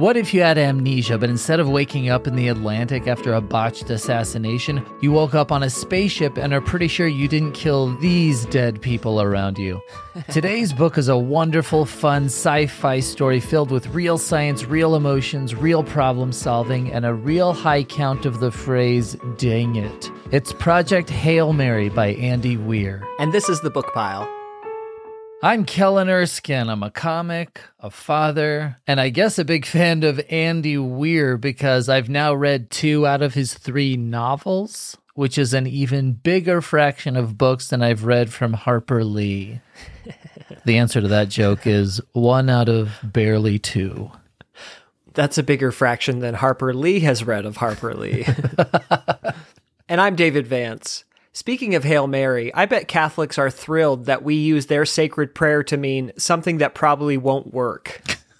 What if you had amnesia, but instead of waking up in the Atlantic after a botched assassination, you woke up on a spaceship and are pretty sure you didn't kill these dead people around you? Today's book is a wonderful, fun sci-fi story filled with real science, real emotions, real problem solving, and a real high count of the phrase, dang it. It's Project Hail Mary by Andy Weir. And this is The Book Pile. I'm Kellen Erskine. I'm a comic, a father, and I guess a big fan of Andy Weir because I've now read 2 out of his 3 novels, which is an even bigger fraction of books than I've read from Harper Lee. The answer to that joke is 1 out of barely 2. That's a bigger fraction than Harper Lee has read of Harper Lee. And I'm David Vance. Speaking of Hail Mary, I bet Catholics are thrilled that we use their sacred prayer to mean something that probably won't work.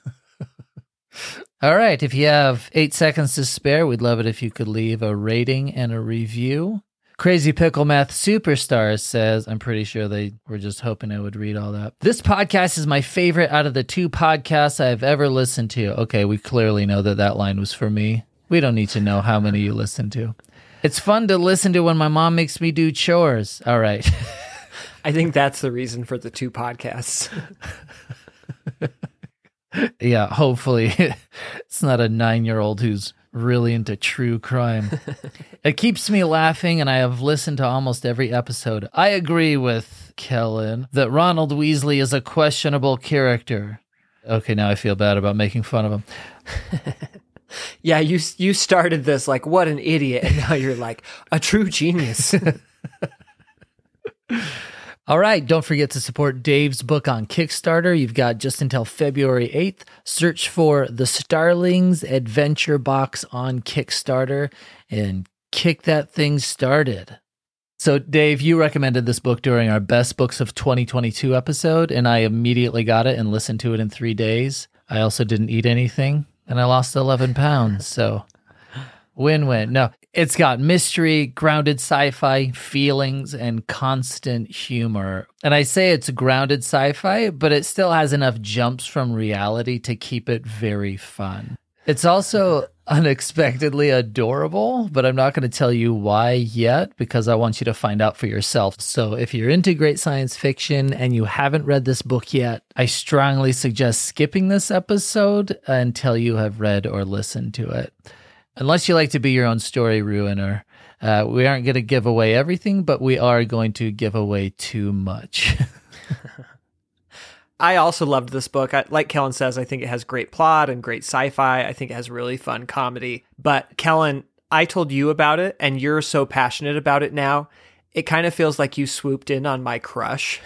All right, if you have 8 seconds to spare, we'd love it if you could leave a rating and a review. Crazy Pickle Math Superstar says, I'm pretty sure they were just hoping I would read all that. This podcast is my favorite out of the 2 podcasts I've ever listened to. Okay, we clearly know that line was for me. We don't need to know how many you listen to. It's fun to listen to when my mom makes me do chores. All right. I think that's the reason for the 2 podcasts. Yeah, hopefully it's not a 9-year-old who's really into true crime. It keeps me laughing, and I have listened to almost every episode. I agree with Kellen that Ronald Weasley is a questionable character. Okay, now I feel bad about making fun of him. Yeah, you started this like, what an idiot, and now you're like, a true genius. All right, don't forget to support Dave's book on Kickstarter. You've got just until February 8th. Search for The Starlings Adventure Box on Kickstarter and kick that thing started. So, Dave, you recommended this book during our Best Books of 2022 episode, and I immediately got it and listened to it in 3 days. I also didn't eat anything. And I lost 11 pounds, so win-win. No, it's got mystery, grounded sci-fi, feelings, and constant humor. And I say it's grounded sci-fi, but it still has enough jumps from reality to keep it very fun. It's also unexpectedly adorable, but I'm not going to tell you why yet because I want you to find out for yourself. So if you're into great science fiction and you haven't read this book yet, I strongly suggest skipping this episode until you have read or listened to it. Unless you like to be your own story ruiner. We aren't going to give away everything, but we are going to give away too much. I also loved this book. Like Kellen says, I think it has great plot and great sci-fi. I think it has really fun comedy. But Kellen, I told you about it, and you're so passionate about it now. It kind of feels like you swooped in on my crush.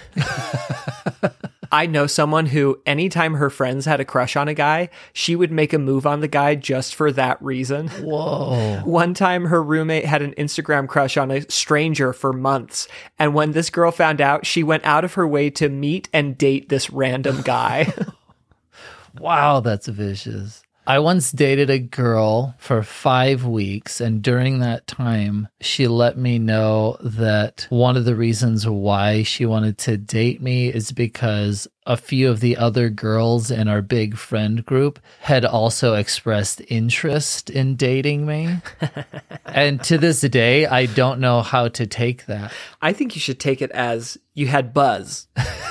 I know someone who, anytime her friends had a crush on a guy, she would make a move on the guy just for that reason. Whoa. One time, her roommate had an Instagram crush on a stranger for months. And when this girl found out, she went out of her way to meet and date this random guy. Wow, that's vicious. I once dated a girl for 5 weeks, and during that time, she let me know that one of the reasons why she wanted to date me is because a few of the other girls in our big friend group had also expressed interest in dating me. And to this day, I don't know how to take that. I think you should take it as you had buzz.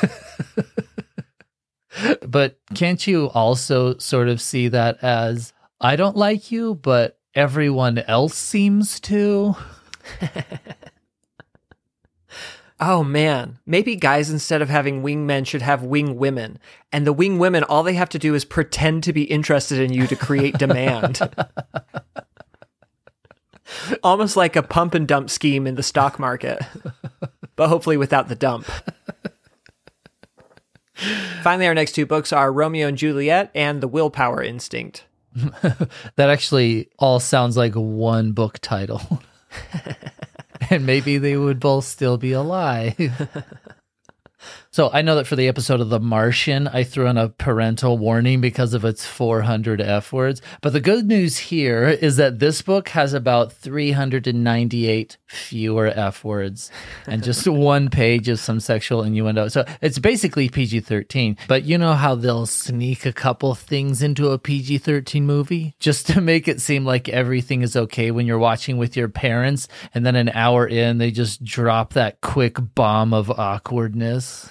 But can't you also sort of see that as, I don't like you, but everyone else seems to? Oh man, maybe guys instead of having wingmen should have wing women. And the wing women, all they have to do is pretend to be interested in you to create demand. Almost like a pump and dump scheme in the stock market, but hopefully without the dump. Finally, our next 2 books are Romeo and Juliet and The Willpower Instinct. That actually all sounds like one book title. And maybe they would both still be alive. So I know that for the episode of The Martian, I threw in a parental warning because of its 400 F words. But the good news here is that this book has about 398 fewer F words and just one page of some sexual innuendo. So it's basically PG-13. But you know how they'll sneak a couple things into a PG-13 movie just to make it seem like everything is okay when you're watching with your parents, and then an hour in, they just drop that quick bomb of awkwardness.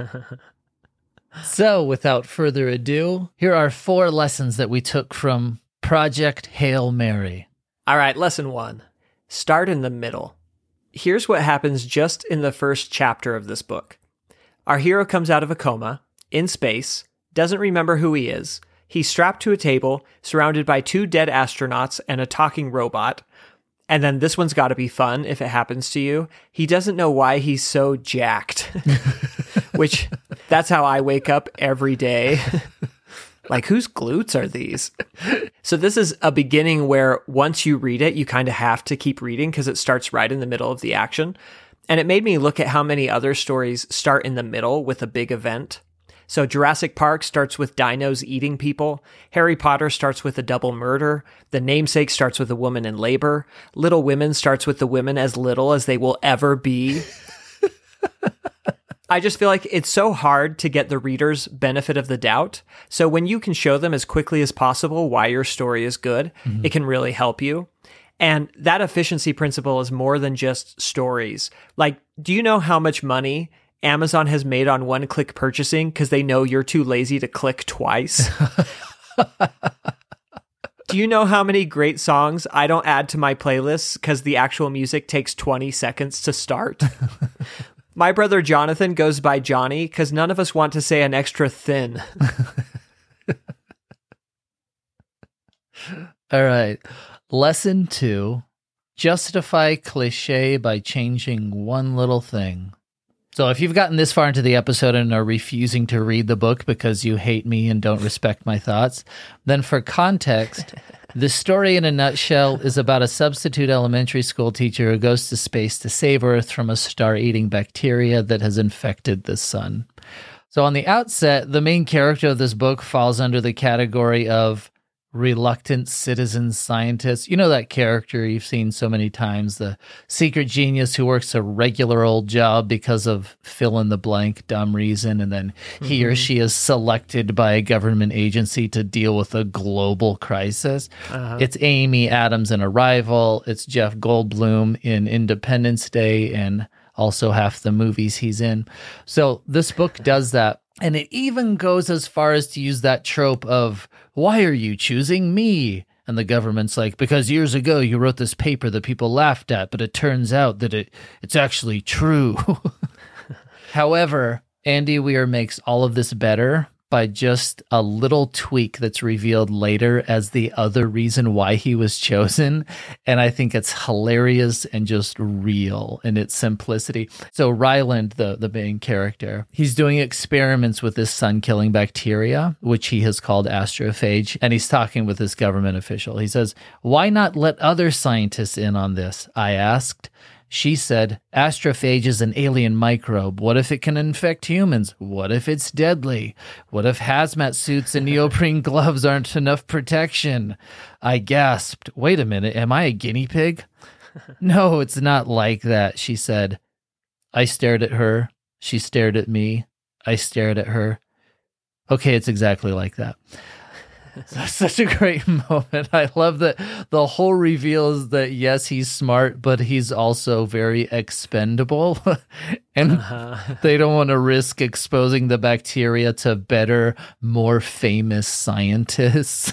So, without further ado, here are 4 lessons that we took from Project Hail Mary. All right, lesson 1. Start in the middle. Here's what happens just in the first chapter of this book. Our hero comes out of a coma, in space, doesn't remember who he is. He's strapped to a table, surrounded by 2 dead astronauts and a talking robot. And then this one's got to be fun if it happens to you. He doesn't know why he's so jacked, which that's how I wake up every day. Like, whose glutes are these? So this is a beginning where once you read it, you kind of have to keep reading because it starts right in the middle of the action. And it made me look at how many other stories start in the middle with a big event. So Jurassic Park starts with dinos eating people. Harry Potter starts with a double murder. The Namesake starts with a woman in labor. Little Women starts with the women as little as they will ever be. I just feel like it's so hard to get the readers benefit of the doubt. So when you can show them as quickly as possible why your story is good, it can really help you. And that efficiency principle is more than just stories. Like, do you know how much money Amazon has made on one-click purchasing because they know you're too lazy to click twice? Do you know how many great songs I don't add to my playlists because the actual music takes 20 seconds to start? My brother Jonathan goes by Johnny because none of us want to say an extra thin. All right. Lesson 2, justify cliche by changing one little thing. So if you've gotten this far into the episode and are refusing to read the book because you hate me and don't respect my thoughts, then for context, the story in a nutshell is about a substitute elementary school teacher who goes to space to save Earth from a star-eating bacteria that has infected the sun. So on the outset, the main character of this book falls under the category of reluctant citizen scientist. You know that character you've seen so many times, the secret genius who works a regular old job because of fill in the blank dumb reason, and then he or she is selected by a government agency to deal with a global crisis. It's Amy Adams in Arrival. It's Jeff Goldblum in Independence Day and also half the movies he's in. So this book does that. And it even goes as far as to use that trope of, why are you choosing me? And the government's like, because years ago you wrote this paper that people laughed at, but it turns out that it's actually true. However, Andy Weir makes all of this better by just a little tweak that's revealed later as the other reason why he was chosen. And I think it's hilarious and just real in its simplicity. So Ryland, the main character, he's doing experiments with this sun-killing bacteria, which he has called astrophage. And he's talking with this government official. He says, why not let other scientists in on this? I asked. She said, astrophage is an alien microbe. What if it can infect humans? What if it's deadly? What if hazmat suits and neoprene gloves aren't enough protection? I gasped, wait a minute, am I a guinea pig? No, it's not like that, she said. I stared at her. She stared at me. I stared at her. Okay, it's exactly like that. Such a great moment. I love that the whole reveal is that, yes, he's smart, but he's also very expendable. And they don't want to risk exposing the bacteria to better, more famous scientists.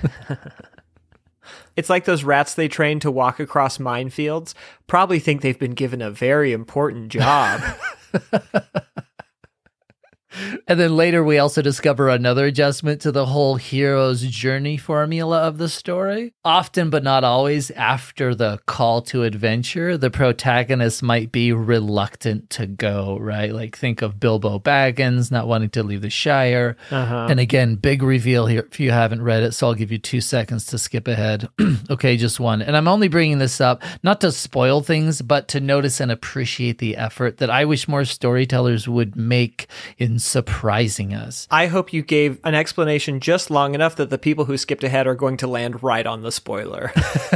It's like those rats they train to walk across minefields probably think they've been given a very important job. And then later we also discover another adjustment to the whole hero's journey formula of the story. Often, but not always, after the call to adventure, the protagonist might be reluctant to go, right? Like think of Bilbo Baggins not wanting to leave the Shire. And again, big reveal here if you haven't read it, so I'll give you 2 seconds to skip ahead. Okay, just one. And I'm only bringing this up not to spoil things, but to notice and appreciate the effort that I wish more storytellers would make in surprising us. I hope you gave an explanation just long enough that the people who skipped ahead are going to land right on the spoiler.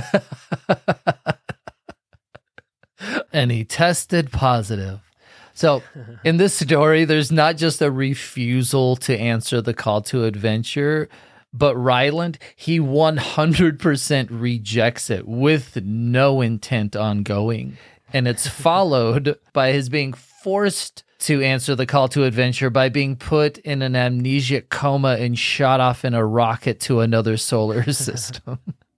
And he tested positive. So in this story, there's not just a refusal to answer the call to adventure, but Ryland, he 100% rejects it with no intent on going. And it's followed by his being forced to answer the call to adventure by being put in an amnesic coma and shot off in a rocket to another solar system.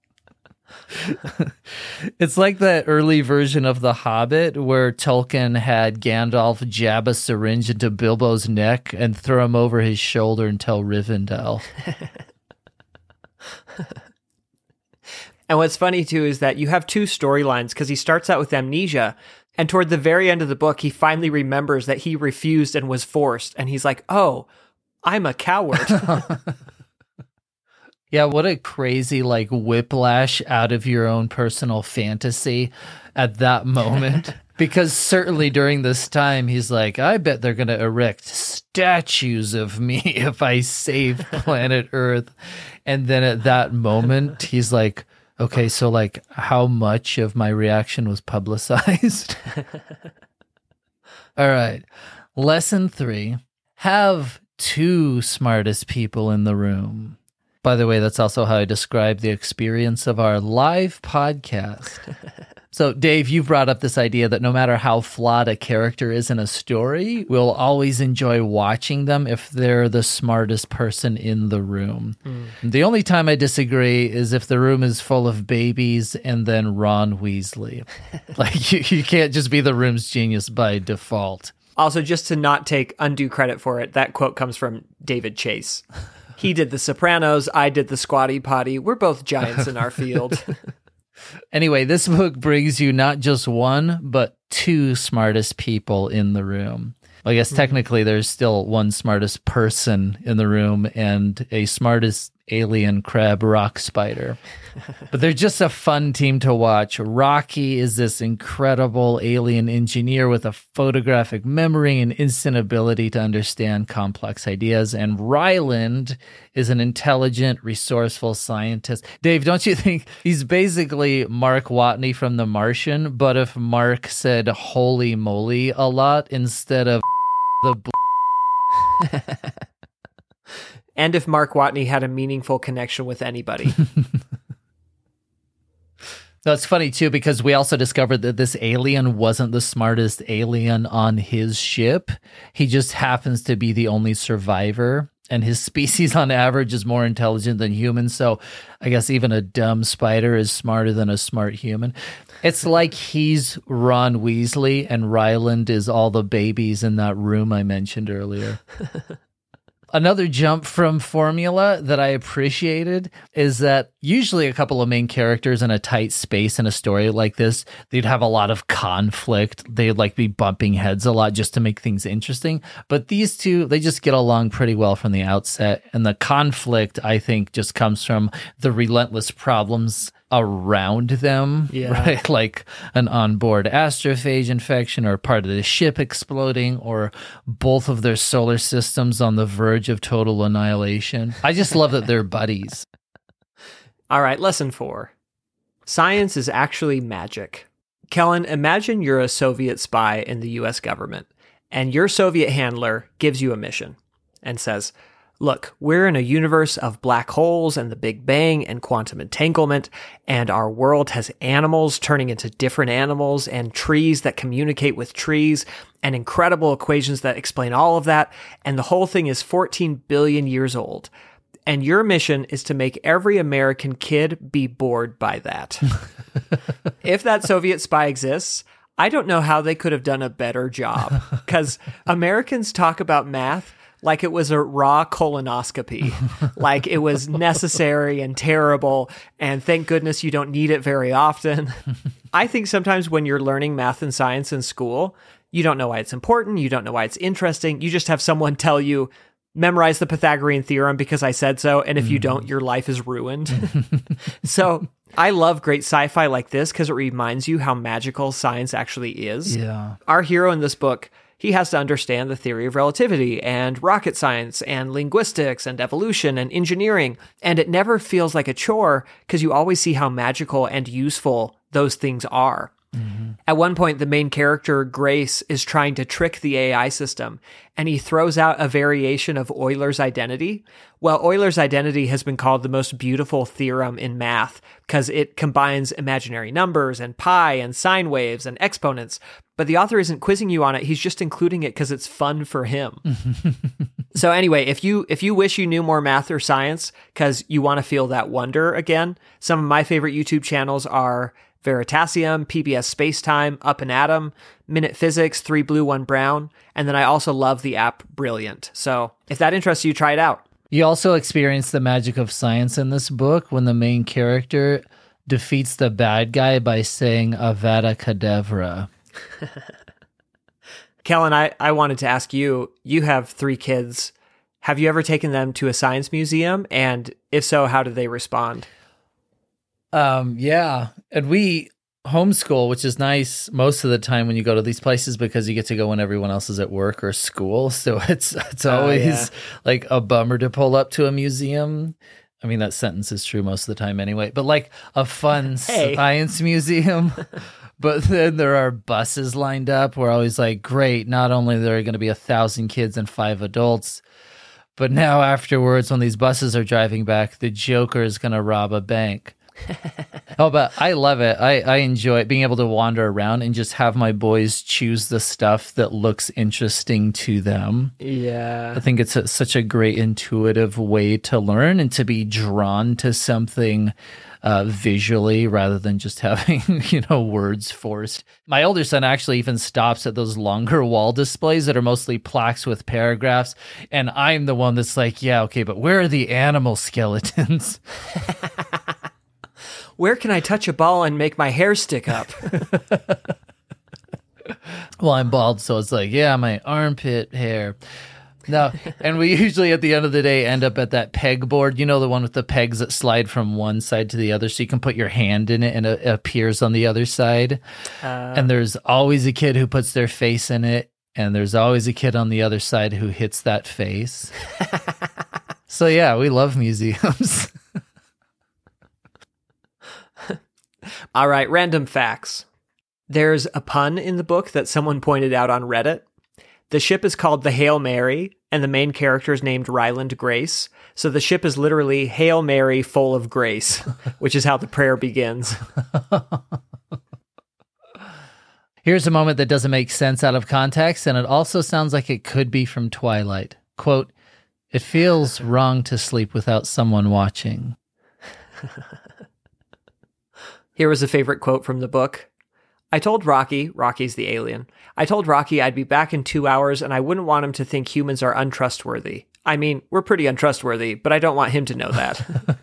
It's like that early version of The Hobbit where Tolkien had Gandalf jab a syringe into Bilbo's neck and throw him over his shoulder and tell Rivendell. And what's funny too is that you have 2 storylines because he starts out with amnesia, and toward the very end of the book, he finally remembers that he refused and was forced, and he's like, "Oh, I'm a coward." Yeah, what a crazy like whiplash out of your own personal fantasy at that moment. Because certainly during this time, he's like, I bet they're going to erect statues of me if I save planet Earth. And then at that moment, he's like, okay, so like how much of my reaction was publicized? All right. Lesson 3, have 2 smartest people in the room. By the way, that's also how I describe the experience of our live podcast. So, Dave, you've brought up this idea that no matter how flawed a character is in a story, we'll always enjoy watching them if they're the smartest person in the room. The only time I disagree is if the room is full of babies and then Ron Weasley. Like, you can't just be the room's genius by default. Also, just to not take undue credit for it, that quote comes from David Chase. He did The Sopranos, I did The Squatty Potty. We're both giants in our field. Anyway, this book brings you not just 1, but 2 smartest people in the room. Well, I guess technically there's still 1 smartest person in the room and a smartest alien crab rock spider. But they're just a fun team to watch. Rocky is this incredible alien engineer with a photographic memory and instant ability to understand complex ideas. And Ryland is an intelligent, resourceful scientist. Dave, don't you think he's basically Mark Watney from The Martian, but if Mark said holy moly a lot instead of the And if Mark Watney had a meaningful connection with anybody. That's funny, too, because we also discovered that this alien wasn't the smartest alien on his ship. He just happens to be the only survivor, and his species on average is more intelligent than humans. So I guess even a dumb spider is smarter than a smart human. It's like he's Ron Weasley and Ryland is all the babies in that room I mentioned earlier. Another jump from formula that I appreciated is that usually a couple of main characters in a tight space in a story like this, they'd have a lot of conflict. They'd like be bumping heads a lot just to make things interesting. But these 2, they just get along pretty well from the outset. And the conflict, I think, just comes from the relentless problems around them, right? Like an onboard astrophage infection or part of the ship exploding or both of their solar systems on the verge of total annihilation. I just love that they're buddies. All right, lesson 4. Science is actually magic. Kellen, imagine you're a Soviet spy in the US government, and your Soviet handler gives you a mission and says, look, we're in a universe of black holes and the Big Bang and quantum entanglement, and our world has animals turning into different animals and trees that communicate with trees and incredible equations that explain all of that, and the whole thing is 14 billion years old. And your mission is to make every American kid be bored by that. If that Soviet spy exists, I don't know how they could have done a better job, because Americans talk about math like it was a raw colonoscopy, like it was necessary and terrible, and thank goodness you don't need it very often. I think sometimes when you're learning math and science in school, you don't know why it's important, you don't know why it's interesting, you just have someone tell you, memorize the Pythagorean theorem because I said so, and if you don't, your life is ruined. So I love great sci-fi like this because it reminds you how magical science actually is. Yeah. Our hero in this book, he has to understand the theory of relativity and rocket science and linguistics and evolution and engineering, and it never feels like a chore because you always see how magical and useful those things are. At one point, the main character, Grace, is trying to trick the AI system, and he throws out a variation of Euler's identity. Well, Euler's identity has been called the most beautiful theorem in math because it combines imaginary numbers and pi and sine waves and exponents, but the author isn't quizzing you on it. He's just including it because it's fun for him. So anyway, if you wish you knew more math or science because you want to feel that wonder again, some of my favorite YouTube channels are Veritasium, PBS Spacetime, Up and Atom, Minute Physics, 3 Blue, 1 Brown, and then I also love the app Brilliant. So if that interests you, try it out. You also experience the magic of science in this book when the main character defeats the bad guy by saying Avada Kedavra. Kellen, I wanted to ask you, you have 3 kids. Have you ever taken them to a science museum? And if so, how do they respond? Yeah. And we homeschool, which is nice most of the time when you go to these places because you get to go when everyone else is at work or school. So it's always like a bummer to pull up to a museum. I mean, that sentence is true most of the time anyway, but like a fun science museum. But then there are buses lined up. We're always like, great. Not only are there going to be 1,000 kids and 5 adults, but now afterwards, when these buses are driving back, the Joker is going to rob a bank. Oh, but I love it. I enjoy being able to wander around and just have my boys choose the stuff that looks interesting to them. Yeah. I think it's such a great intuitive way to learn and to be drawn to something visually rather than just having, words forced. My older son actually even stops at those longer wall displays that are mostly plaques with paragraphs. And I'm the one that's like, yeah, okay, but where are the animal skeletons? Where can I touch a ball and make my hair stick up? Well, I'm bald, so it's like, yeah, my armpit hair. No, and we usually at the end of the day end up at that pegboard, the one with the pegs that slide from one side to the other, so you can put your hand in it and it appears on the other side. And there's always a kid who puts their face in it, and there's always a kid on the other side who hits that face. So yeah, we love museums. All right, random facts. There's a pun in the book that someone pointed out on Reddit. The ship is called the Hail Mary, and the main character is named Ryland Grace. So the ship is literally Hail Mary full of grace, which is how the prayer begins. Here's a moment that doesn't make sense out of context, and it also sounds like it could be from Twilight. Quote, "It feels wrong to sleep without someone watching." Here was a favorite quote from the book. I told Rocky's the alien, I told Rocky I'd be back in 2 hours and I wouldn't want him to think humans are untrustworthy. I mean, we're pretty untrustworthy, but I don't want him to know that.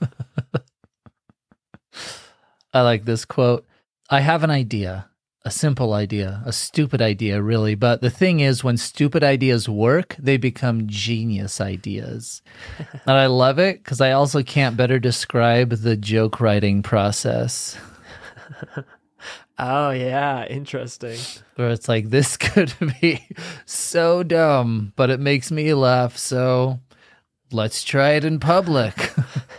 I like this quote. I have an idea, a simple idea, a stupid idea really, but the thing is when stupid ideas work, they become genius ideas. And I love it because I also can't better describe the joke writing process. Oh, yeah. Interesting. Where it's like, this could be so dumb, but it makes me laugh, so let's try it in public.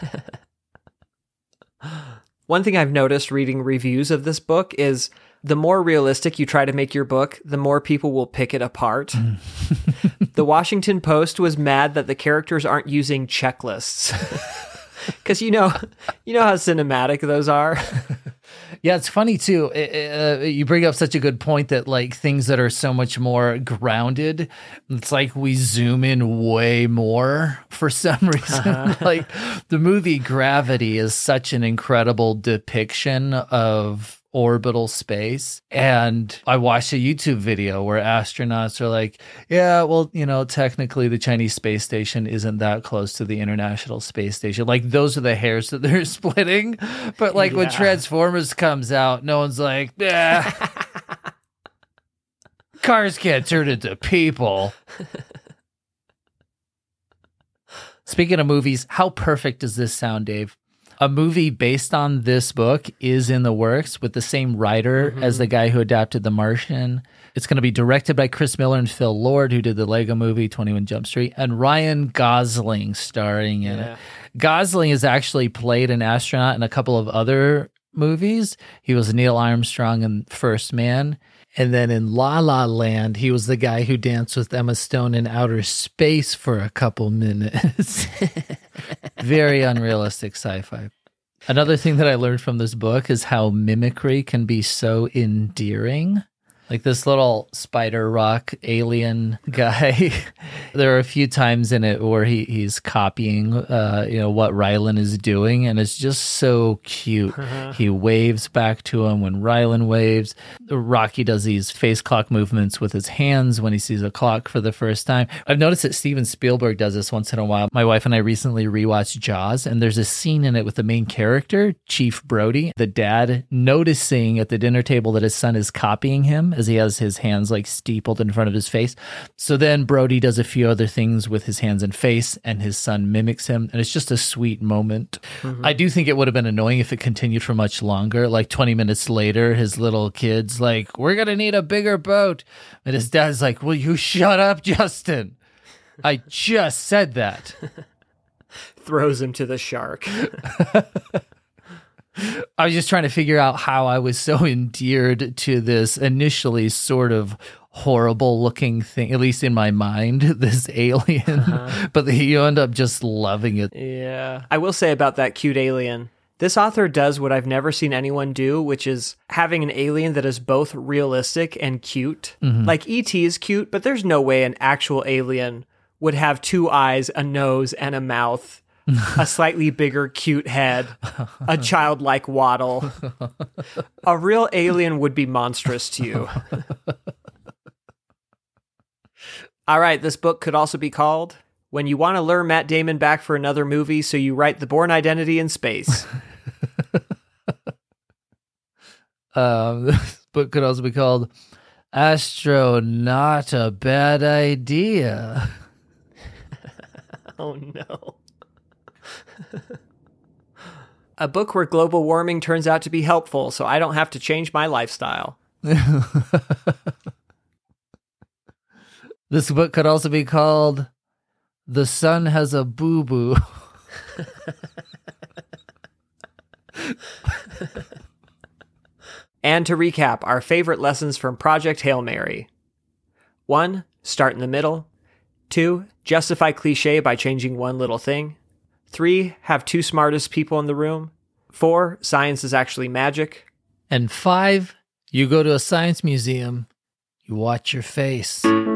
One thing I've noticed reading reviews of this book is the more realistic you try to make your book, the more people will pick it apart. The Washington Post was mad that the characters aren't using checklists. Because you know how cinematic those are. Yeah, it's funny too. You bring up such a good point that like things that are so much more grounded, it's like we zoom in way more for some reason. Like the movie Gravity is such an incredible depiction of orbital space. And I watched a YouTube video where astronauts are like, yeah, well, technically the Chinese space station isn't that close to the International Space Station. Like, those are the hairs that they're splitting. But like when Transformers comes out, no one's like, yeah, cars can't turn into people. Speaking of movies, how perfect does this sound, Dave? A movie based on this book is in the works with the same writer as the guy who adapted The Martian. It's going to be directed by Chris Miller and Phil Lord, who did the Lego movie, 21 Jump Street, and Ryan Gosling starring in it. Gosling has actually played an astronaut in a couple of other movies. He was Neil Armstrong in First Man. And then in La La Land, he was the guy who danced with Emma Stone in outer space for a couple minutes. Very unrealistic sci-fi. Another thing that I learned from this book is how mimicry can be so endearing. Like this little spider rock alien guy. There are a few times in it where he's copying, what Rylan is doing, and it's just so cute. He waves back to him when Rylan waves. Rocky does these face clock movements with his hands when he sees a clock for the first time. I've noticed that Steven Spielberg does this once in a while. My wife and I recently rewatched Jaws, and there's a scene in it with the main character, Chief Brody, the dad, noticing at the dinner table that his son is copying him as he has his hands like steepled in front of his face. So then Brody does a few other things with his hands and face, and his son mimics him. And it's just a sweet moment. I do think it would have been annoying if it continued for much longer. Like 20 minutes later, his little kid's like, we're going to need a bigger boat. And his dad's like, will you shut up, Justin? I just said that. Throws him to the shark. I was just trying to figure out how I was so endeared to this initially sort of horrible looking thing, at least in my mind, this alien, but you end up just loving it. Yeah. I will say about that cute alien, this author does what I've never seen anyone do, which is having an alien that is both realistic and cute. Like E.T. is cute, but there's no way an actual alien would have two eyes, a nose, and a mouth. A slightly bigger, cute head, a childlike waddle. A real alien would be monstrous to you. All right, this book could also be called When You Want to Lure Matt Damon Back for Another Movie, So You Write the Bourne Identity in Space. This book could also be called Astro Not a Bad Idea. Oh, no. A book where global warming turns out to be helpful, so I don't have to change my lifestyle. This book could also be called The Sun Has a Boo-Boo. And to recap, our favorite lessons from Project Hail Mary. 1. Start in the middle. 2. Justify cliché by changing one little thing. 3. Have two smartest people in the room. 4. Science is actually magic. And 5. You go to a science museum, you watch your face.